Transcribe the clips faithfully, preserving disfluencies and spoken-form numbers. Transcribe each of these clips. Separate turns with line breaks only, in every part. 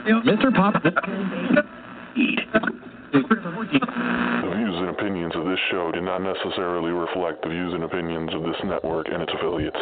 Mister Pop.
The views and opinions of this show do not necessarily reflect the views and opinions of this network and its affiliates.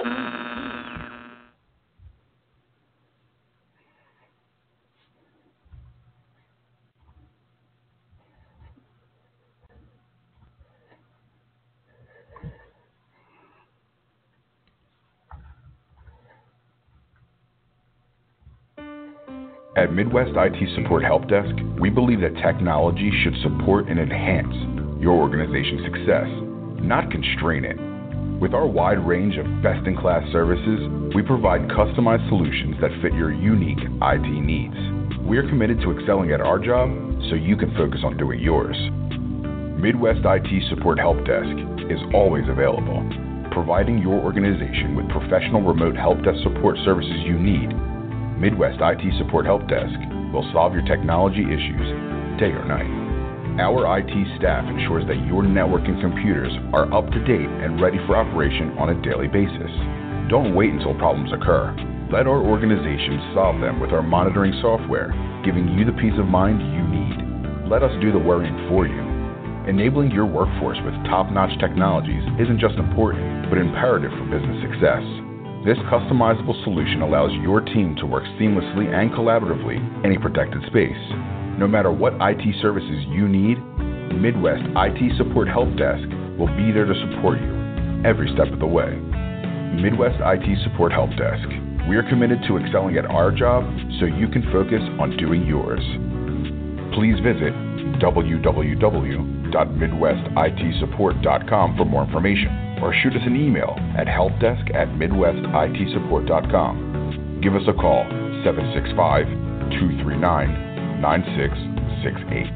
At Midwest I T Support Help Desk, we believe that technology should support and enhance your organization's success, not constrain it. With our wide range of best-in-class services, we provide customized solutions that fit your unique I T needs. We are committed to excelling at our job so you can focus on doing yours. Midwest I T Support Help Desk is always available, providing your organization with professional remote help desk support services you need. Midwest I T Support Help Desk will solve your technology issues day or night. Our I T staff ensures that your networking computers are up to date and ready for operation on a daily basis. Don't wait until problems occur. Let our organization solve them with our monitoring software, giving you the peace of mind you need. Let us do the worrying for you. Enabling your workforce with top-notch technologies isn't just important, but imperative for business success. This customizable solution allows your team to work seamlessly and collaboratively in a protected space. No matter what I T services you need, Midwest I T Support Help Desk will be there to support you every step of the way. Midwest I T Support Help Desk. We are committed to excelling at our job so you can focus on doing yours. Please visit w w w dot midwest I T support dot com for more information, or shoot us an email at helpdesk at midwest I T support dot com. Give us a call, seven six five, two three nine, nine six six eight.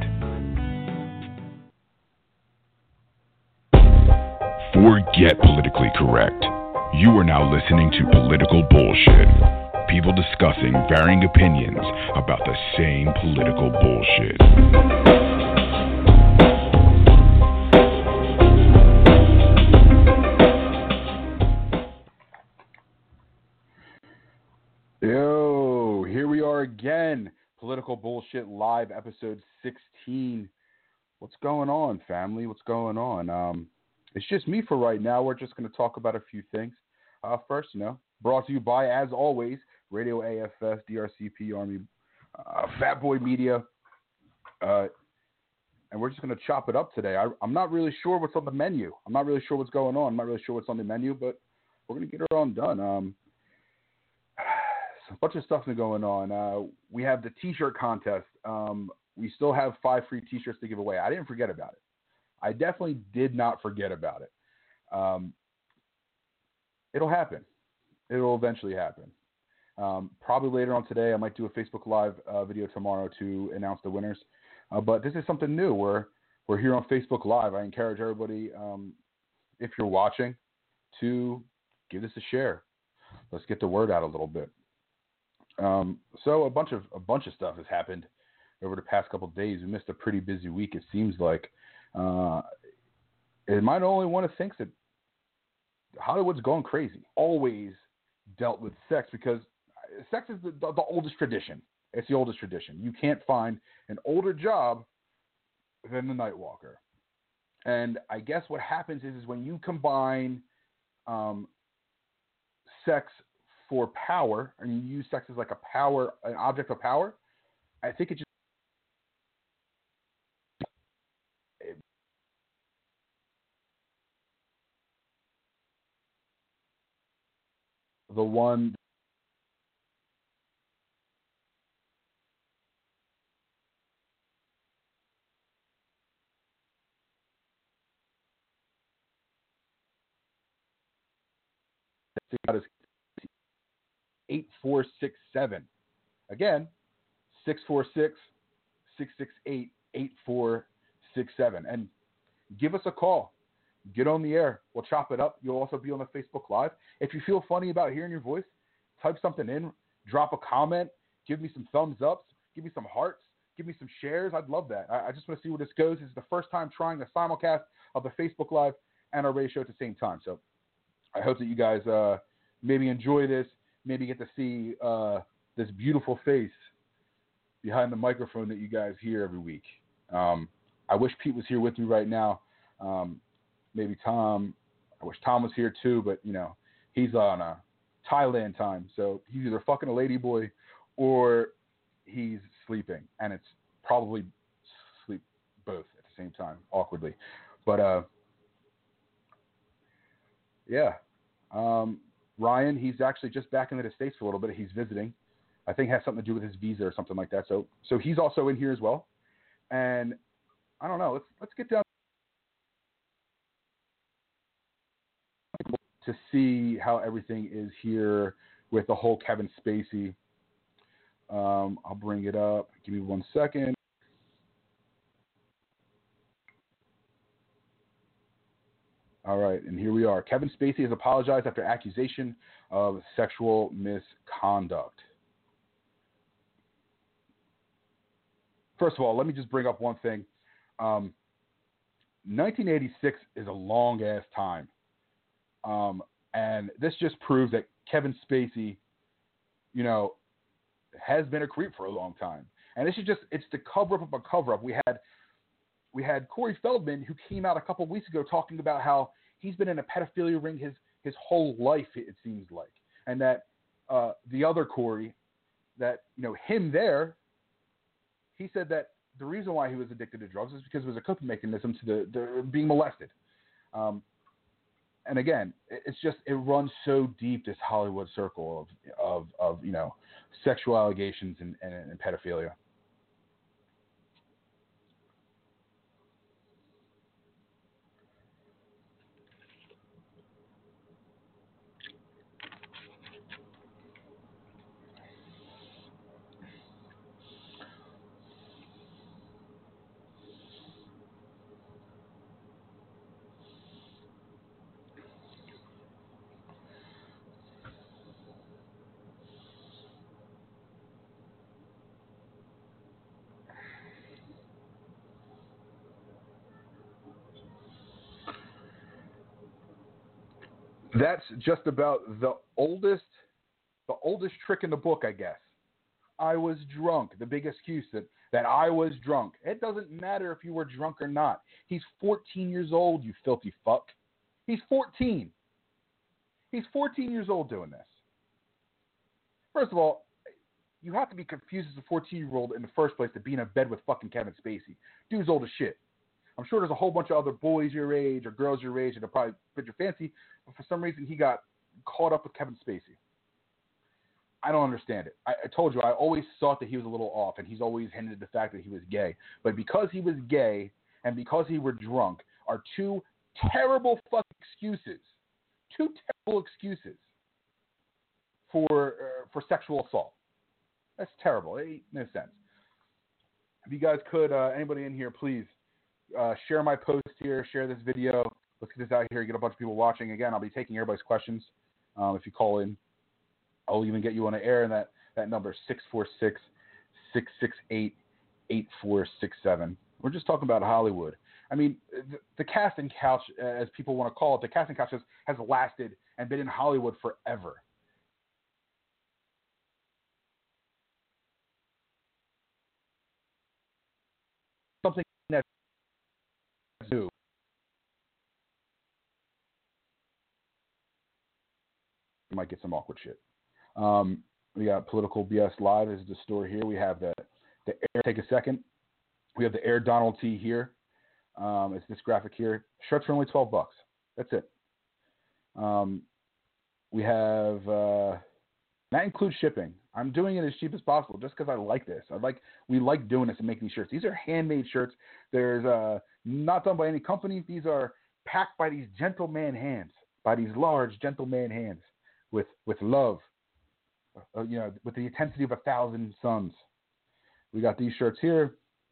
Forget politically correct. You are now listening to political bullshit. People discussing varying opinions about the same political bullshit. Yo, here we are again. Political Bullshit Live, episode sixteen. What's going on, family? What's going on? Um, it's just me for right now. We're just going to talk about a few things. Uh, first, you know, brought to you by, as always, Radio A F S, D R C P, Army, uh, Fat Boy Media. Uh, and we're just going to chop it up today. I, I'm not really sure what's on the menu. I'm not really sure what's going on. I'm not really sure what's on the menu, but we're going to get it on done. Um, a bunch of stuff going on. Uh, we have the T-shirt contest. Um, we still have five free T-shirts to give away. I didn't forget about it. I definitely did not forget about it. Um, it'll happen. It'll eventually happen. Um, probably later on today, I might do a Facebook Live uh, video tomorrow to announce the winners. Uh, but this is something new. We're, we're here on Facebook Live. I encourage everybody, um, if you're watching, to give this a share. Let's get the word out a little bit. Um, so a bunch of a bunch of stuff has happened over the past couple of days. We missed a pretty busy week, it seems like. Uh, am I the only one who thinks that Hollywood's going crazy? Always dealt with sex, because sex is the, the, the oldest tradition. It's the oldest tradition. You can't find an older job than the Nightwalker. And I guess what happens is, is when you combine um, sex for power, and you use sex as like a power, an object of power, I think it just it, the one that is eight four six seven. Again, six four six, six six eight, eight four six seven. And give us a call. Get on the air. We'll chop it up. You'll also be on the Facebook Live. If you feel funny about hearing your voice, type something in, drop a comment, give me some thumbs ups, give me some hearts, give me some shares. I'd love that. I, I just want to see where this goes. This is the first time trying a simulcast of the Facebook Live and our radio show at the same time. So I hope that you guys uh, maybe enjoy this, maybe get to see uh, this beautiful face
behind the microphone that you guys hear every week. Um, I wish Pete was here with me right now. Um, maybe Tom. I wish Tom was here too, but you know he's on a Thailand time, so he's either fucking a ladyboy or he's sleeping, and it's probably sleep both at the same time, awkwardly. But uh, yeah, um, Ryan, he's actually just back into the States for a little bit. He's visiting. I think it has something to do with his visa or something like that. So, so he's also in here as well. And I don't know. Let's let's get down to see how everything is here with the whole Kevin Spacey. Um, I'll bring it up. Give me one second. All right, and here we are. Kevin Spacey has apologized after accusation of sexual misconduct. First of all, let me just bring up one thing. Um, nineteen eighty-six is a long-ass time. Um, and this just proves that Kevin Spacey, you know, has been a creep for a long time. And this is just, it's the cover-up of a cover-up. We had we had Corey Feldman, who came out a couple of weeks ago talking about how he's been in a pedophilia ring his, his whole life, it seems like. And that uh, the other Corey, that, you know, him there, he said that the reason why he was addicted to drugs is because it was a coping mechanism to the, the being molested. Um, and again, it's just, it runs so deep, this Hollywood circle of, of, of you know, sexual allegations and, and, and pedophilia. That's just about the oldest, the oldest trick in the book, I guess. I was drunk. The big excuse that, that I was drunk. It doesn't matter if you were drunk or not. He's fourteen years old, you filthy fuck. He's fourteen. He's fourteen years old doing this. First of all, you have to be confused as a fourteen-year-old in the first place to be in a bed with fucking Kevin Spacey. Dude's old as shit. I'm sure there's a whole bunch of other boys your age or girls your age that will probably fit your fancy, but for some reason he got caught up with Kevin Spacey. I don't understand it. I, I told you, I always thought that he was a little off, and he's always hinted at the fact that he was gay. But because he was gay and because he were drunk are two terrible fucking excuses. Two terrible excuses for uh, for sexual assault. That's terrible. It makes no sense. If you guys could, uh, anybody in here, please uh, share my post here, share this video. Let's get this out here, get a bunch of people watching. Again, I'll be taking everybody's questions um, if you call in. I'll even get you on the air, and that, that number is six four six, six six eight, eight four six seven. We're just talking about Hollywood. I mean, the, the casting couch, as people want to call it, the casting couch has, has lasted and been in Hollywood forever. Something that's new. You might get some awkward shit. Um, we got Political B S Live is the store here. We have the, the Air, take a second. We have the Air Donald T here. Um, it's this graphic here. Shirts for only twelve bucks. That's it. Um, we have, uh, that includes shipping. I'm doing it as cheap as possible just because I like this. I like, we like doing this and making these shirts. These are handmade shirts. There's, uh, not done by any company. These are packed by these gentleman hands, by these large gentleman hands with, with love. Uh, you know, with the intensity of a thousand suns. We got these shirts here.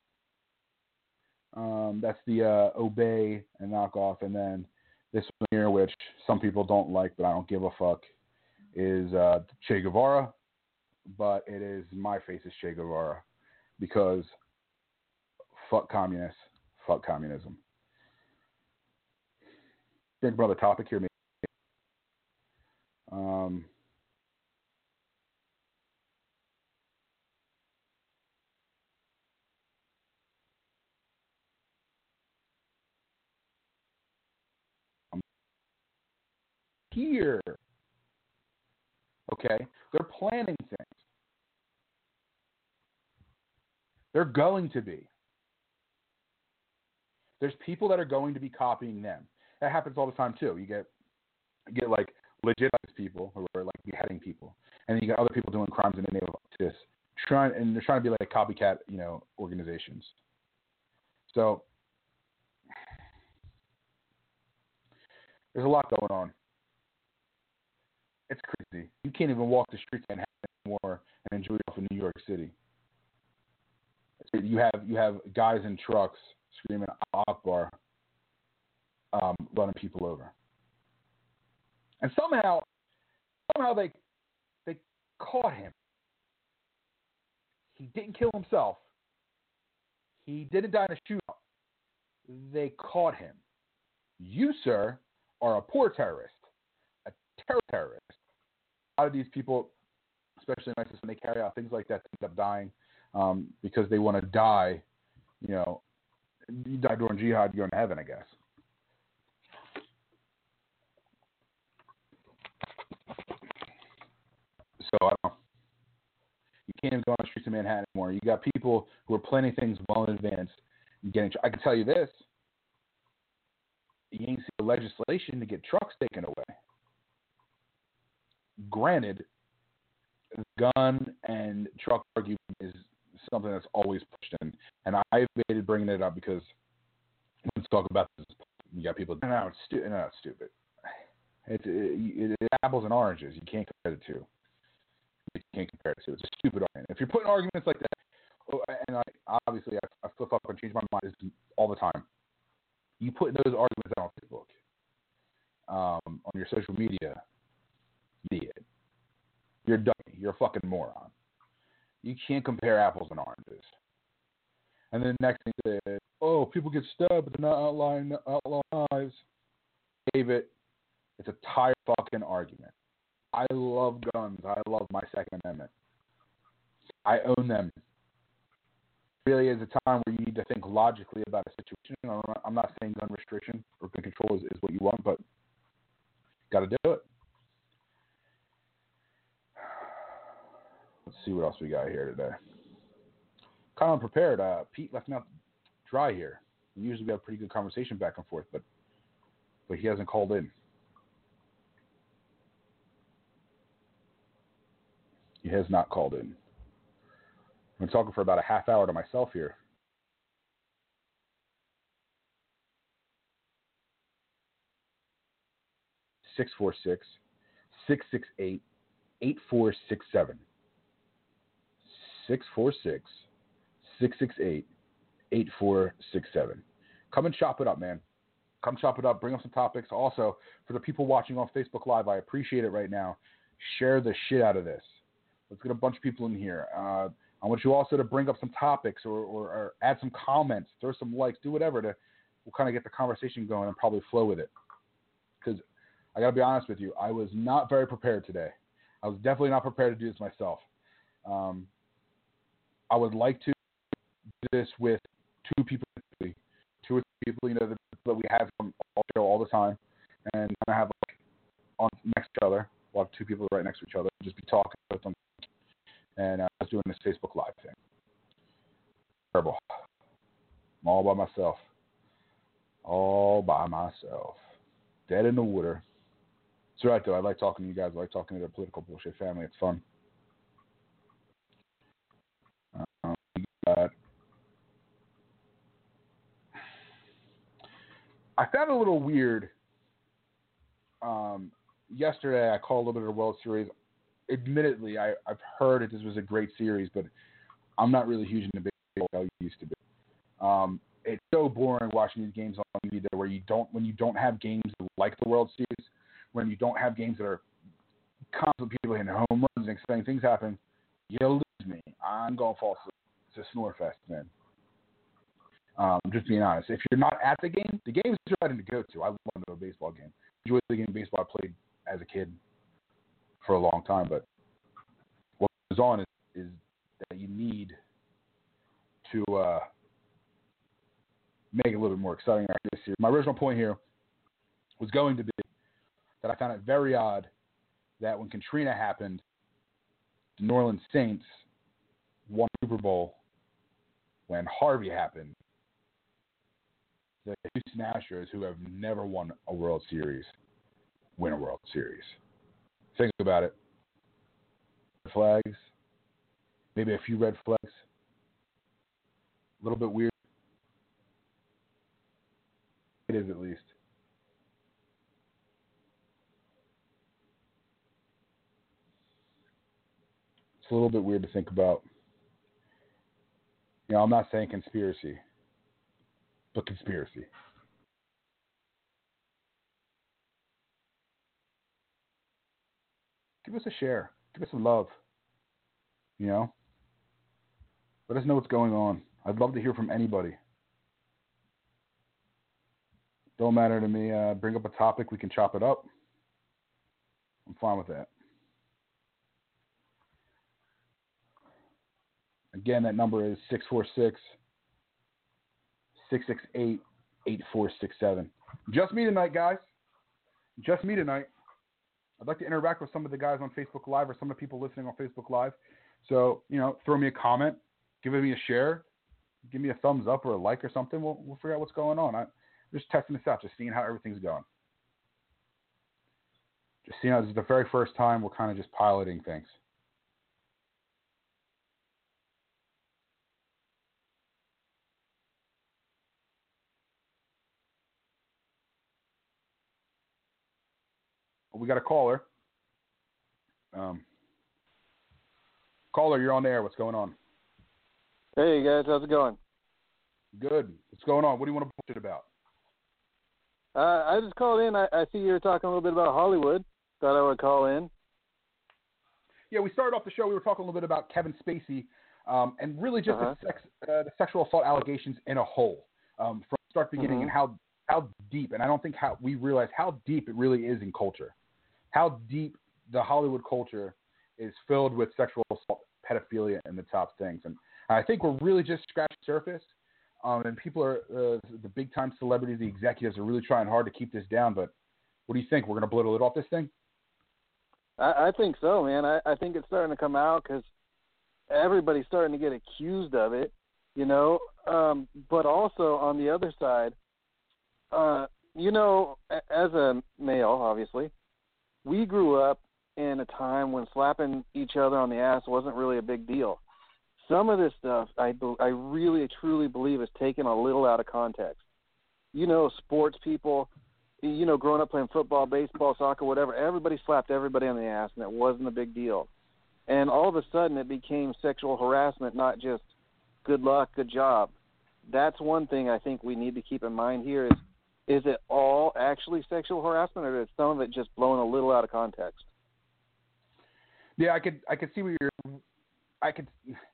Um, that's the uh, Obey and knockoff. And then this one here, which some people don't like, but I don't give a fuck, is uh, Che Guevara. But it is my face is Che Guevara because fuck communists, fuck communism. Think about the topic here. Maybe. Um, here. Okay? They're planning things. They're going to be. There's people that are going to be copying them. That happens all the time too. You get you get like legit people who are like beheading people, and then you got other people doing crimes in the name of this, trying and they're trying to be like copycat, you know, organizations. So there's a lot going on. It's crazy. You can't even walk the streets of Manhattan anymore and enjoy yourself in New York City. You have you have guys in trucks screaming Akbar, um, running people over, and somehow somehow they they caught him. He didn't kill himself. He didn't die in a shootout. They caught him. You, sir, are a poor terrorist, a terror terrorist. A lot of these people, especially in ISIS, when they carry out things like that, end up dying um, because they want to die. You know, you die during jihad, you're in heaven, I guess. So I don't know. You can't even go on the streets of Manhattan anymore. You got people who are planning things well in advance and getting. I can tell you this: you ain't see the legislation to get trucks taken away. Granted, gun and truck argument is something that's always pushed in, and I debated bringing it up because let's talk about this. You got people. No, it's stu- no, it's stupid. It's it, it, it's apples and oranges. You can't compare the two. You can't compare it to. It's a stupid argument. If you're putting arguments like that, and I, obviously I, I flip up and change my mind all the time. You put those arguments out on Facebook, um, on your social media, idiot. You're a dummy. You're a fucking moron. You can't compare apples and oranges. And then the next thing is, oh, people get stabbed, but they're not outlawing outlaw knives. David, it's a tired fucking argument. I love guns. I love my Second Amendment. I own them. Really is a time where you need to think logically about a situation. I'm not, I'm not saying gun restriction or gun control is, is what you want, but got to do it. Let's see what else we got here today. Kind of unprepared. Uh, Pete left me out dry here. Usually we have a pretty good conversation back and forth, but but he hasn't called in. He has not called in. I'm talking for about a half hour to myself here. six four six, six six eight, eight four six seven. six four six, six six eight, eight four six seven. Come and chop it up, man. Come chop it up. Bring up some topics. Also, for the people watching on Facebook Live, I appreciate it right now. Share the shit out of this. Let's get a bunch of people in here. Uh, I want you also to bring up some topics or, or, or add some comments, throw some likes, do whatever to we'll kind of get the conversation going and probably flow with it. Because I got to be honest with you, I was not very prepared today. I was definitely not prepared to do this myself. Um, I would like to do this with two people, two or three people, you know, that, that we have on the show all the time, and kind of have like on next to each other. We'll have two people right next to each other, just be talking with them. And uh, I was doing this Facebook Live thing. Terrible. I'm all by myself. All by myself. Dead in the water. It's all right, though. I like talking to you guys. I like talking to the political bullshit family. It's fun. Um, uh, I found it a little weird. Um, yesterday, I called a little bit of the World Series. Admittedly, I, I've heard that this was a great series, but I'm not really huge into baseball like I used to be. Um, it's so boring watching these games on T V where you don't, when you don't have games like the World Series, when you don't have games that are constantly people hitting home runs and exciting things happen, you'll lose me. I'm going to fall asleep. It's a snore fest, man. Um, just being honest. If you're not at the game, the game is exciting to go to. I love to go to a baseball game. I enjoy the game of baseball I played as a kid for a long time, but what goes on is, is that you need to uh, make it a little bit more exciting. My original point here was going to be that I found it very odd that when Katrina happened, the New Orleans Saints won the Super Bowl. When Harvey happened, the Houston Astros, who have never won a World Series, win a World Series. Think about it. Flags, maybe a few red flags. A little bit weird. It is, at least. It's a little bit weird to think about. You know, I'm not saying conspiracy, but conspiracy. Give us a share. Give us some love. You know? Let us know what's going on. I'd love to hear from anybody. Don't matter to me. Uh, bring up a topic. We can chop it up. I'm fine with that. Again, that number is six four six, six six eight, eight four six seven. Just me tonight, guys. Just me tonight. I'd like to interact with some of the guys on Facebook Live or some of the people listening on Facebook Live. So, you know, throw me a comment, give me a share, give me a thumbs up or a like or something. We'll, we'll figure out what's going on. I'm just testing this out, just seeing how everything's going. Just seeing how this is the very first time we're kind of just piloting things. We got a caller. Um, caller, you're on the air. What's going on?
Hey, guys. How's it going?
Good. What's going on? What do you want to bullshit about?
Uh, I just called in. I, I see you were talking a little bit about Hollywood. Thought I would call in.
Yeah, we started off the show. We were talking a little bit about Kevin Spacey um, and really just
uh-huh.
the, sex, uh, the sexual assault allegations in a whole um, from start to beginning,
mm-hmm.
and how, how deep, and I don't think how we realize how deep it really is in culture. How deep the Hollywood culture is filled with sexual assault, pedophilia, and the top things. And I think we're really just scratching the surface. Um, and people are, uh, the big-time celebrities, the executives are really trying hard to keep this down. But what do you think? We're going to blow the lid off this thing?
I, I think so, man. I, I think it's starting to come out because everybody's starting to get accused of it, you know. Um, but also on the other side, uh, you know, as a male, obviously, we grew up in a time when slapping each other on the ass wasn't really a big deal. Some of this stuff, I, I really, truly believe is taken a little out of context. You know, sports people, you know, growing up playing football, baseball, soccer, whatever, everybody slapped everybody on the ass, and it wasn't a big deal. And all of a sudden it became sexual harassment, not just good luck, good job. That's one thing I think we need to keep in mind here is, is it all actually sexual harassment, or is some of it just blown a little out of context?
Yeah, I could I could see where you're. I could.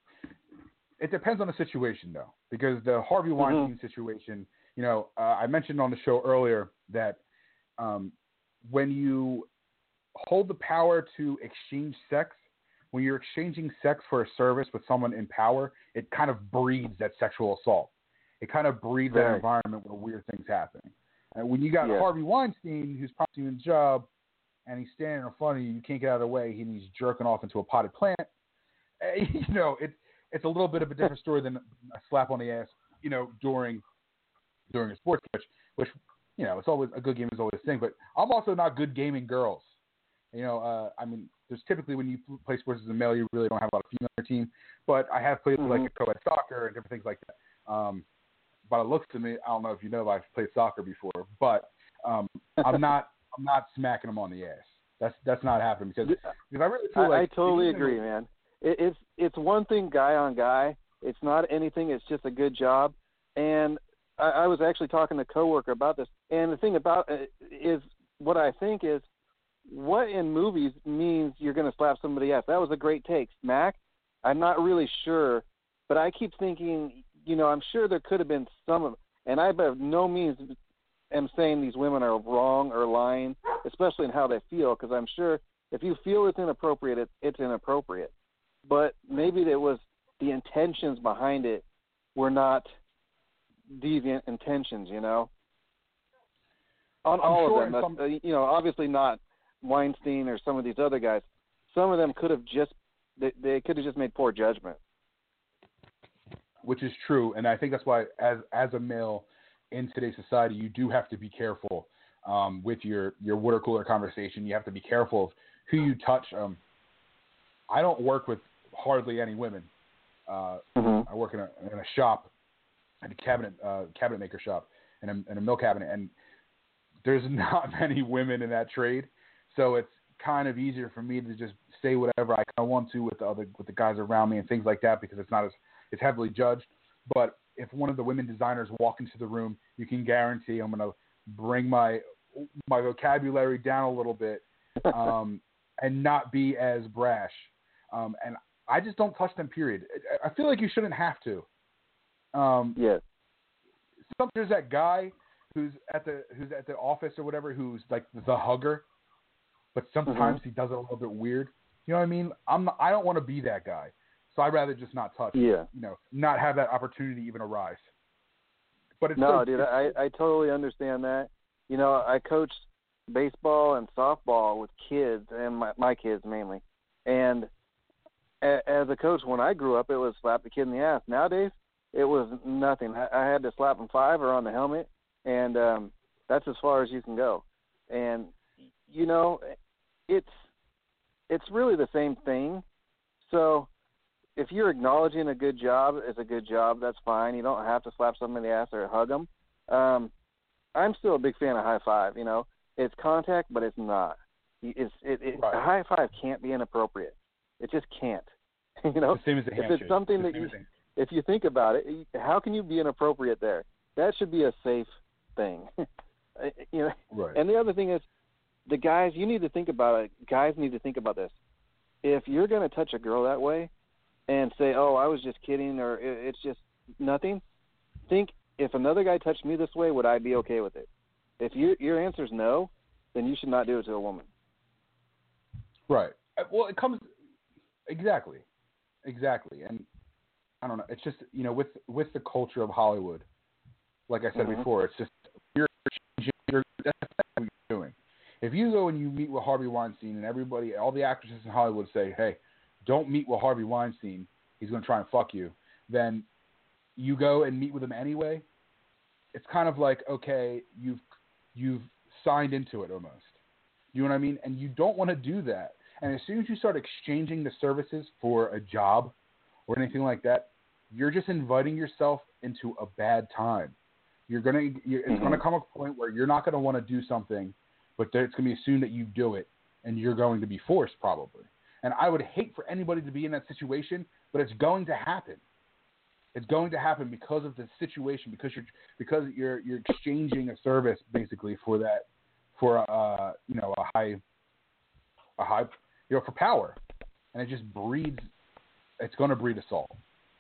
It depends on the situation, though, because the Harvey Weinstein mm-hmm. situation. You know, uh, I mentioned on the show earlier that um, when you hold the power to exchange sex, when you're exchanging sex for a service with someone in power, it kind of breeds that sexual assault. It kind of breeds
Very.
that environment where weird things happen. And when you got
yeah.
Harvey Weinstein, who's probably doing his job, and he's standing in front of you, you can't get out of the way, and he's jerking off into a potted plant, you know, it, it's a little bit of a different story than a slap on the ass, you know, during during a sports match, which, you know, it's always a good game is always a thing. But I'm also not good gaming girls. You know, uh, I mean, there's typically when you play sports as a male, you really don't have a lot of female on your team. But I have played mm-hmm. like co-ed soccer and different things like that. Um, by the looks to me, I don't know if you know, I've played soccer before, but um, I'm not I'm not smacking them on the ass. That's that's not happening because, because I really feel
I,
like
I totally agree, like, man. It, it's it's one thing guy on guy. It's not anything. It's just a good job. And I, I was actually talking to a coworker about this. And the thing about it is, what I think is, what in movies means you're going to slap somebody else. That was a great take, Smack. I'm not really sure, but I keep thinking, you know, I'm sure there could have been some of, and I by no means am saying these women are wrong or lying, especially in how they feel, because I'm sure if you feel it's inappropriate, it, it's inappropriate. But maybe it was the intentions behind it were not deviant intentions, you know? On
I'm
all
sure
of them,
some,
uh, you know, obviously not Weinstein or some of these other guys. Some of them could have just they, they could have just made poor judgment.
Which is true, and I think that's why, as as a male in today's society, you do have to be careful um, with your your water cooler conversation. You have to be careful of who you touch. Um, I don't work with hardly any women. Uh,
Mm-hmm.
I work in a in a shop, in a cabinet uh, cabinet maker shop, in a, in a mill cabinet, and there's not many women in that trade, so it's kind of easier for me to just say whatever I kind of want to with the other with the guys around me and things like that, because it's not as it's heavily judged. But if one of the women designers walk into the room, you can guarantee I'm going to bring my my vocabulary down a little bit um, and not be as brash. Um, and I just don't touch them, period. I feel like you shouldn't have to. Um,
Yes.
Some, there's that guy who's at the who's at the office or whatever who's like the hugger, but sometimes
Mm-hmm.
he does it a little bit weird. You know what I mean? I'm not, I don't want to be that guy, so I'd rather just not touch.
Yeah.
You know, not have that opportunity even arise. But it's
No,
so,
dude,
it's,
I, I totally understand that. You know, I coached baseball and softball with kids, and my, my kids mainly. And a, as a coach, when I grew up, it was slap the kid in the ass. Nowadays, it was nothing. I, I had to slap them five or on the helmet, and um, that's as far as you can go. And, you know, it's it's really the same thing. So if you're acknowledging a good job is a good job, that's fine. You don't have to slap somebody in the ass or hug them. Um, I'm still a big fan of high five. You know, it's contact, but it's not. It's it, it
Right.
A high five can't be inappropriate. It just can't. you know,
the same as the
if
handshake.
it's something
It's the
that
same
you,
as the-
if you think about it, how can you be inappropriate there? That should be a safe thing. you know,
Right.
and the other thing is, the guys, you need to think about it. Guys need to think about this. If you're going to touch a girl that way and say, oh, I was just kidding, or it's just nothing, think, if another guy touched me this way, would I be okay with it? If you, your answer is no, then you should not do it to a woman.
Right. Uh, Well, it comes exactly, exactly, and I don't know. It's just, you know, with with the culture of Hollywood, like I said
Mhm.
before, it's just you're changing. You're, that's what you're doing. If you go and you meet with Harvey Weinstein, and everybody, all the actresses in Hollywood say, "Hey, don't meet with Harvey Weinstein. He's going to try and fuck you," then you go and meet with him anyway. It's kind of like, okay, you've you've signed into it almost. You know what I mean? And you don't want to do that. And as soon as you start exchanging the services for a job or anything like that, you're just inviting yourself into a bad time. You're gonna, you're, it's
Mhm.
gonna come a point where you're not gonna want to do something, but there, it's gonna be assumed that you do it, and you're going to be forced probably. And I would hate for anybody to be in that situation, but it's going to happen. It's going to happen because of the situation, because you're because you're you're exchanging a service basically for that, for a uh, you know a high, a high you know for power, and it just breeds. It's going to breed assault.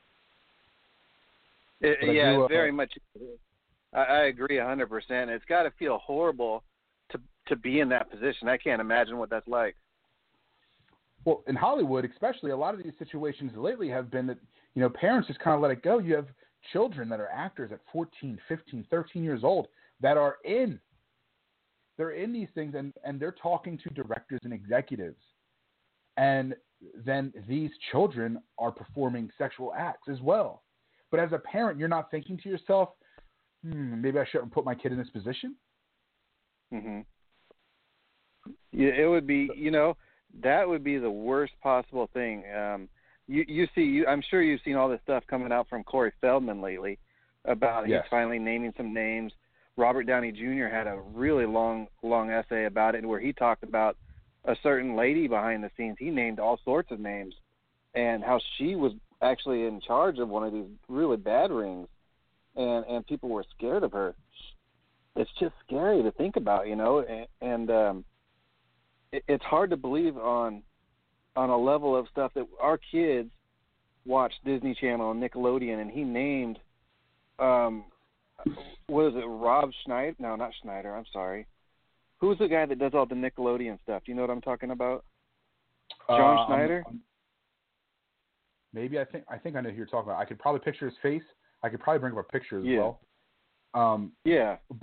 It,
But I
yeah,
do, uh,
very much. I, I agree a hundred percent. It's got to feel horrible to to be in that position. I can't imagine what that's like.
Well, in Hollywood, especially, a lot of these situations lately have been that, you know, parents just kind of let it go. You have children that are actors at fourteen, fifteen, thirteen years old that are in. They're in these things, and, and they're talking to directors and executives. And then these children are performing sexual acts as well. But as a parent, you're not thinking to yourself, hmm, maybe I shouldn't put my kid in this position?
Mhm. Yeah, it would be. You know, that would be the worst possible thing. Um, you you see, you, I'm sure you've seen all this stuff coming out from Corey Feldman lately about
Yes.
he's finally naming some names. Robert Downey Junior had a really long, long essay about it where he talked about a certain lady behind the scenes. He named all sorts of names and how she was actually in charge of one of these really bad rings, and, and people were scared of her. It's just scary to think about, you know, and, and um, it, it's hard to believe on on a level of stuff that our kids watch Disney Channel and Nickelodeon, and he named um, what is it, Rob Schneider? No, not Schneider. I'm sorry. Who's the guy that does all the Nickelodeon stuff? Do you know what I'm talking about? John
Uh,
Schneider?
I'm, I'm, maybe I think I think I know who you're talking about. I could probably picture his face. I could probably bring up a picture as
Yeah.
well. Um,
Yeah.
but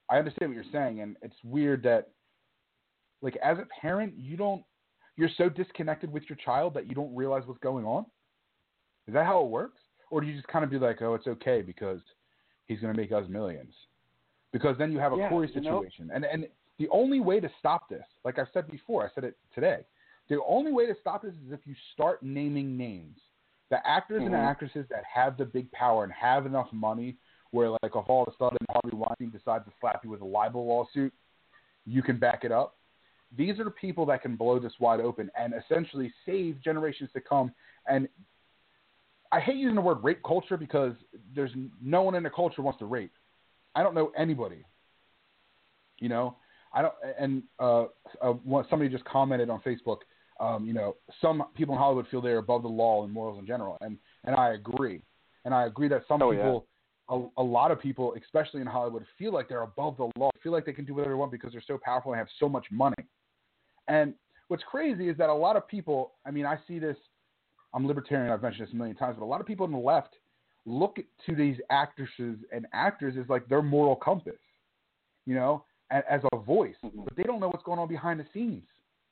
I understand what you're saying, and it's weird that, like, as a parent, you don't, you're so disconnected with your child that you don't realize what's going on. Is that how it works? Or do you just kind of be like, oh, it's okay because he's going to make us millions? Because then you have a
yeah,
Corey situation. You know? And and the only way to stop this, like I said before, I said it today, the only way to stop this is if you start naming names. The actors mm-hmm. and actresses that have the big power and have enough money where, like, if all of a sudden Harvey Weinstein decides to slap you with a libel lawsuit, you can back it up. These are the people that can blow this wide open and essentially save generations to come. And I hate using the word rape culture because there's no one in the culture wants to rape. I don't know anybody. You know, I don't. And uh, uh, somebody just commented on Facebook. Um, you know, some people in Hollywood feel they're above the law and morals in general, and and I agree. And I agree that some
oh,
people, yeah. a, a lot of people, especially in Hollywood, feel like they're above the law. Feel like they can do whatever they want because they're so powerful and have so much money. And what's crazy is that a lot of people. I mean, I see this. I'm libertarian. I've mentioned this a million times, but a lot of people on the left look to these actresses and actors as like their moral compass, you know, as, as a voice,
mm-hmm.
but they don't know what's going on behind the scenes.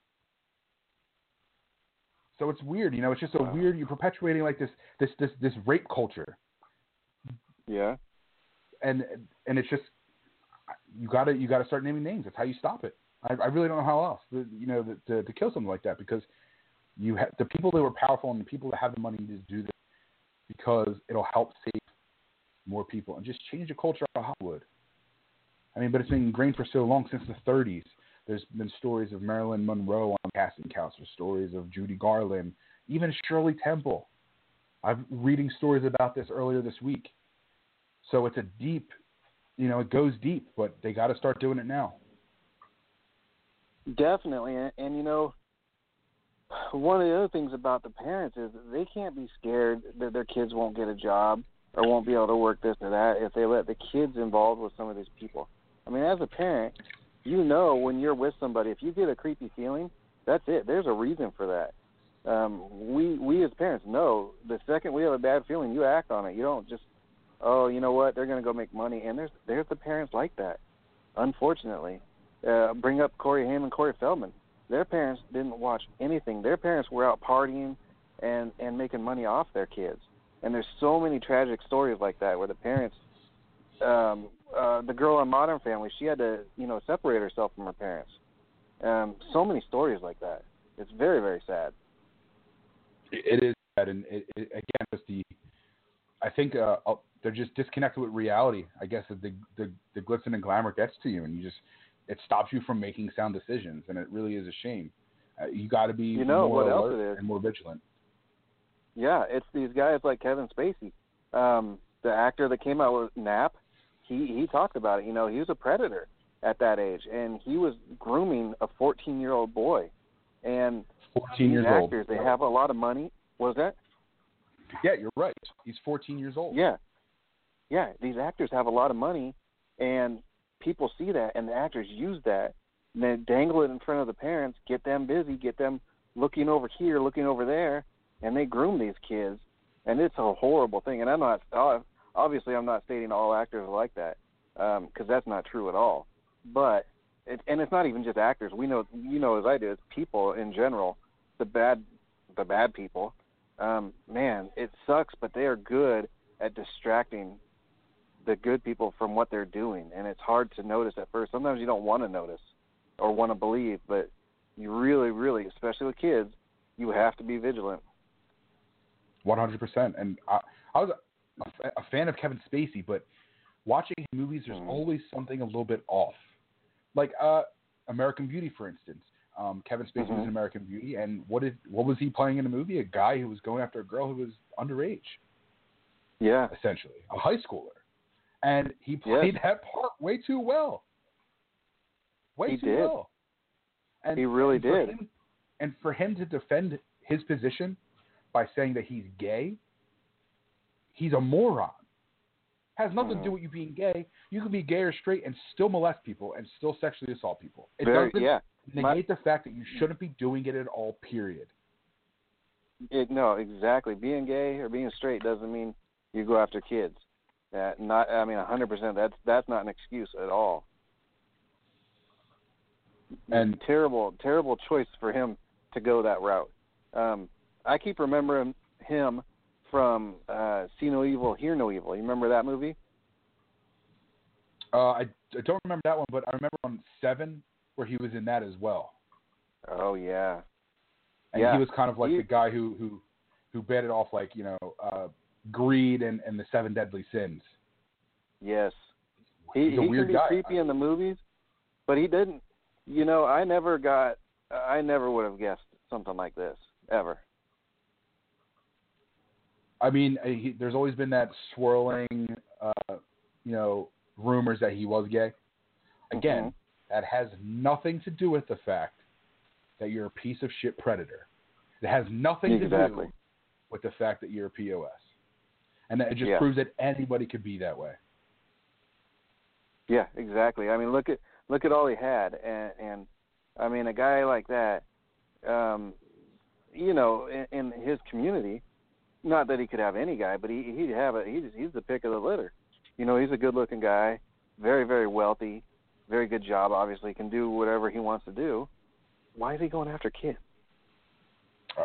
So it's weird, you know. It's just so
wow.
weird. You're perpetuating like this, this, this, this rape culture.
Yeah.
And and it's just you gotta you gotta start naming names. That's how you stop it. I, I really don't know how else, you know, to, to kill something like that because you have the people that were powerful and the people that have the money to do this because it'll help save more people and just change the culture of Hollywood. I mean, but it's been ingrained for so long since the thirties. There's been stories of Marilyn Monroe on casting couch, or stories of Judy Garland, even Shirley Temple. I'm reading stories about this earlier this week. So it's a deep, you know, it goes deep, but they got to start doing it now.
Definitely. And, and, you know, one of the other things about the parents is they can't be scared that their kids won't get a job or won't be able to work this or that if they let the kids involved with some of these people. I mean, as a parent, you know when you're with somebody, if you get a creepy feeling, that's it. There's a reason for that. Um, we we as parents know the second we have a bad feeling, you act on it. You don't just, oh, you know what, they're going to go make money. And there's there's the parents like that, unfortunately. Uh, bring up Corey Haim and Corey Feldman. Their parents didn't watch anything. Their parents were out partying and, and making money off their kids. And there's so many tragic stories like that where the parents, um, uh, the girl on Modern Family, she had to, you know, separate herself from her parents. Um, so many stories like that. It's very, very sad.
It is sad, and it, it, again, it's the, I think uh, they're just disconnected with reality. I guess that the, the the glitz and glamour gets to you, and you just it stops you from making sound decisions, and it really is a shame. Uh, you got to be
you know,
more
what else
alert
it is?
and more vigilant.
Yeah, it's these guys like Kevin Spacey, um, the actor that came out with Nap. He he talked about it. You know, he was a predator at that age, and he was grooming a fourteen-year-old boy. And
fourteen years
actors,
old.
They have a lot of money. What was that?
Yeah, you're right. He's fourteen years old.
Yeah, yeah. These actors have a lot of money, and people see that, and the actors use that, and then dangle it in front of the parents, get them busy, get them looking over here, looking over there, and they groom these kids, and it's a horrible thing. And I'm not obviously I'm not stating all actors are like that, because um, that's not true at all. But it, and it's not even just actors. We know, you know, as I do, it's people in general, the bad, the bad people. Um, man, it sucks, but they are good at distracting the good people from what they're doing, and it's hard to notice at first. Sometimes you don't want to notice or want to believe, but you really, really, especially with kids, you have to be vigilant.
one hundred percent. And I, I was a, a fan of Kevin Spacey, but watching his movies, there's mm. always something a little bit off. Like uh, American Beauty, for instance. Um, Kevin Spacey
mm-hmm.
was in American Beauty, and what did what was he playing in the movie? A guy who was going after a girl who was underage.
Yeah.
Essentially, a high schooler. And he played
yes.
that part way too well. Way
he
too
did.
well. And,
he really
and for
did.
Him, and for him to defend his position by saying that he's gay, he's a moron. Has nothing
mm-hmm.
to do with you being gay. You can be gay or straight and still molest people and still sexually assault people. It
Very,
doesn't
yeah.
negate
My,
the fact that you shouldn't be doing it at all, period.
It, no, exactly. Being gay or being straight doesn't mean you go after kids. Uh, not, I mean, one hundred percent. That's that's not an excuse at all.
And
terrible, terrible choice for him to go that route. Um, I keep remembering him from uh, See No Evil, Hear No Evil. You remember that movie?
Uh, I, I don't remember that one, but I remember on Seven where he was in that as well.
Oh yeah,
and
yeah.
he was kind of like
he,
the guy who who who betted off like you know uh, greed and, and the seven deadly sins.
Yes, he
He's a
he
weird
can be
guy.
creepy in the movies, but he didn't. You know, I never got. I never would have guessed something like this ever.
I mean, he, there's always been that swirling, uh, you know, rumors that he was gay. Again,
Mm-hmm.
that has nothing to do with the fact that you're a piece of shit predator. It has nothing
exactly.
to do with the fact that you're a P O S. And that it just
yeah.
proves that anybody could be that way.
Yeah, exactly. I mean, look at look at all he had, and, and I mean, a guy like that, um, you know, in, in his community, not that he could have any guy, but he he'd have a he's he's the pick of the litter. You know, he's a good-looking guy, very very wealthy, very good job. Obviously, can do whatever he wants to do. Why is he going after kids?
Uh,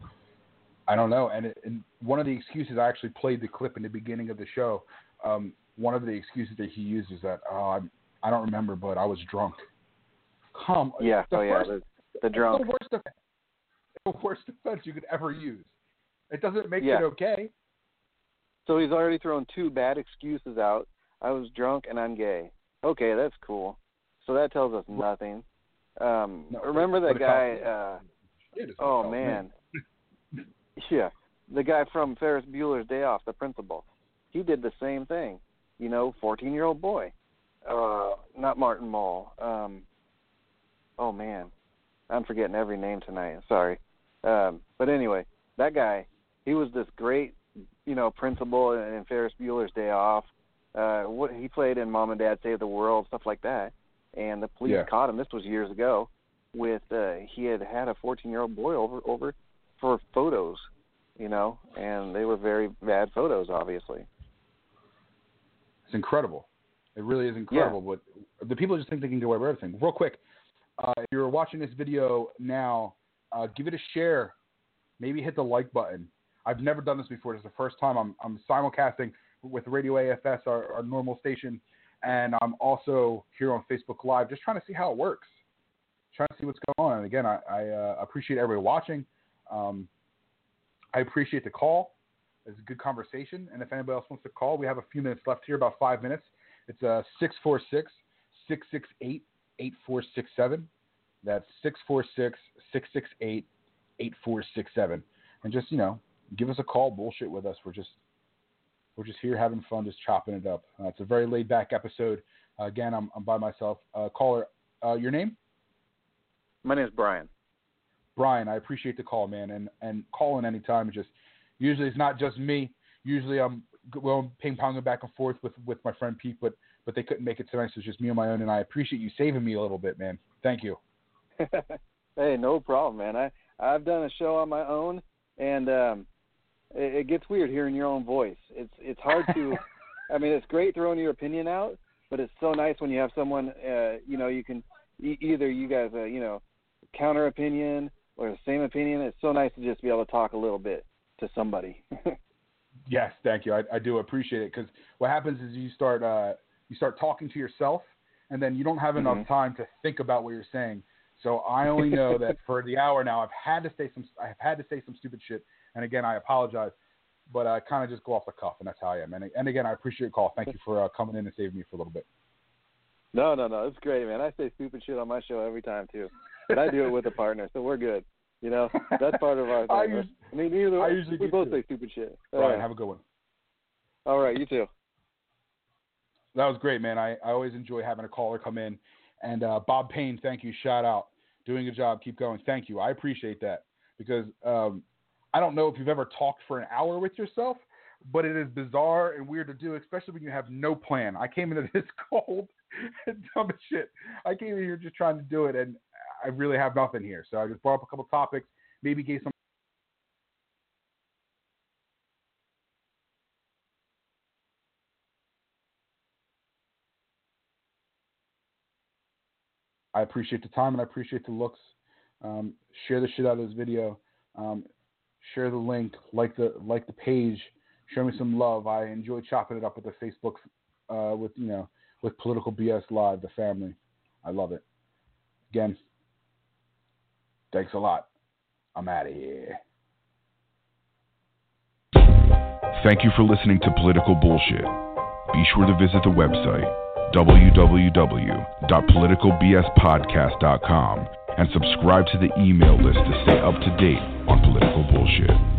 I don't know. And, it, and one of the excuses, I actually played the clip in the beginning of the show. Um, one of the excuses that he used is that, oh, I'm, I don't remember, but I was drunk. Come,
Yeah,
the
oh yeah,
first,
the, the drunk.
The worst, defense, the worst defense you could ever use. It doesn't make
yeah.
it okay.
So he's already thrown two bad excuses out. I was drunk and I'm gay. Okay, that's cool. So that tells us nothing. Um,
no,
remember that guy? Uh, oh man, yeah, the guy from Ferris Bueller's Day Off, the principal. He did the same thing. You know, fourteen-year-old boy. Uh, not Martin Mull. Um, oh man, I'm forgetting every name tonight. Sorry. Um, but anyway, that guy, he was this great, you know, principal in, in Ferris Bueller's Day Off. Uh, what he played in Mom and Dad Save the World, stuff like that. And the police
yeah.
caught him. This was years ago. With uh, he had had a fourteen-year-old boy over over for photos, you know, and they were very bad photos, obviously.
It's incredible. It really is incredible.
Yeah.
But the people just think they can get away with everything. Real quick, uh, if you're watching this video now, uh, give it a share. Maybe hit the like button. I've never done this before. This is the first time I'm, I'm simulcasting with Radio A F S, our, our normal station, and I'm also here on Facebook Live, just trying to see how it works, trying to see what's going on. And again, I, I uh, appreciate everybody watching. Um, I appreciate the call. It's a good conversation. And if anybody else wants to call, we have a few minutes left here, about five minutes. It's uh, six four six, six six eight, eight four six seven. That's six four six, six six eight, eight four six seven. And just, you know, give us a call, bullshit with us. We're just we're just here having fun, just chopping it up. Uh, it's a very laid-back episode. Uh, again, I'm, I'm by myself. Uh, caller, uh, your name?
My name is Brian.
Brian, I appreciate the call, man. And, and call in anytime. Just usually it's not just me. Usually I'm well ping-ponging back and forth with, with my friend Pete, but, but they couldn't make it tonight, so it's just me on my own. And I appreciate you saving me a little bit, man. Thank you.
Hey, no problem, man. I, I've done a show on my own, and um, it, it gets weird hearing your own voice. It's it's hard to, I mean, it's great throwing your opinion out, but it's so nice when you have someone, uh, you know, you can, e- either you guys, uh, you know, counter opinion or the same opinion. It's so nice to just be able to talk a little bit to somebody.
Yes, thank you. I, I do appreciate it, because what happens is you start uh, you start talking to yourself, and then you don't have enough
Mm-hmm.
time to think about what you're saying. So I only know that for the hour now, I've had to say some I've had to say some stupid shit, and again, I apologize, but I kind of just go off the cuff, and that's how I am. And, and again, I appreciate your call. Thank you for uh, coming in and saving me for a little bit.
No, no, no. It's great, man. I say stupid shit on my show every time too, but I do it with a partner, so we're good. You know, that's part of our thing.
I,
I,
use,
I mean, either
I usually
we
do
both
too.
say stupid shit.
Brian,
Uh,
have a good one.
all right, you too.
That was great, man. I, I always enjoy having a caller come in. And uh, Bob Payne, thank you. Shout out. Doing a job. Keep going. Thank you. I appreciate that, because um, I don't know if you've ever talked for an hour with yourself, but it is bizarre and weird to do, especially when you have no plan. I came into this cold and dumb as shit. I came in here just trying to do it, and I really have nothing here. So I just brought up a couple topics, maybe gave some I appreciate the time and I appreciate the looks. Um, share the shit out of this video. Um, share the link. Like the like the page. Show me some love. I enjoy chopping it up with the Facebook, uh, with you know, with Political B S Live, the family. I love it. Again, thanks a lot. I'm out of here.
Thank you for listening to Political Bullshit. Be sure to visit the website w w w dot political b s podcast dot com and subscribe to the email list to stay up to date on Political Bullshit.